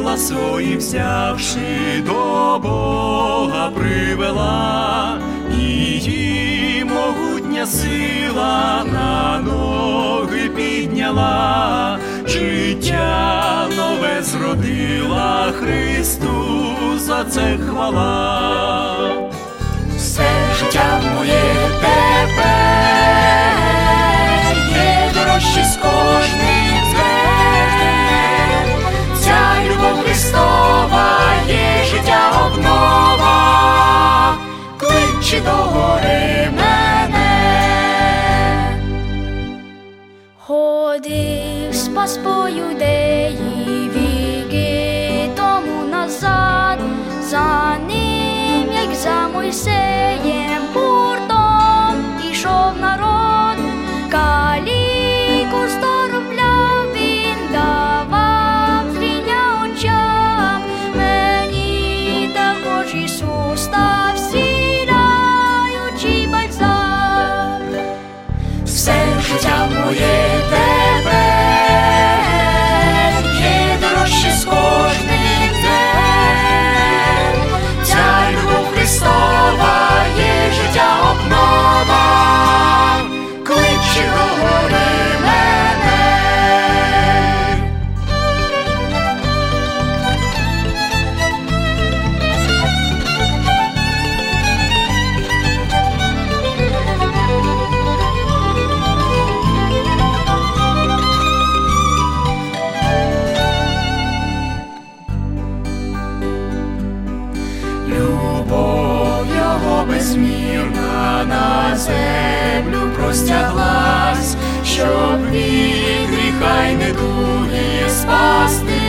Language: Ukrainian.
крила свої взявши, до Бога привела, її могутня сила на ноги підняла, життя нове зродила, Христу за це хвала. Все життя моє тепер є дорожче з кожним днем. Ця любов Христова є життя обнова, кличе до гори мене. Ходив Спас по Юдеї віки тому назад, за ним, як за Мойсеєм, гуртом ішов народ, каліку здоровляв він, давав зріння очам. Мені також Ісус став зціляючий бальзам. Все життя моє тепер є дорожче з кожним днем. Ця любов Христова є життя обнова, кличе до гори мене. Любов його безмірна на землю простяглась, щоб від гріха й недуги спасти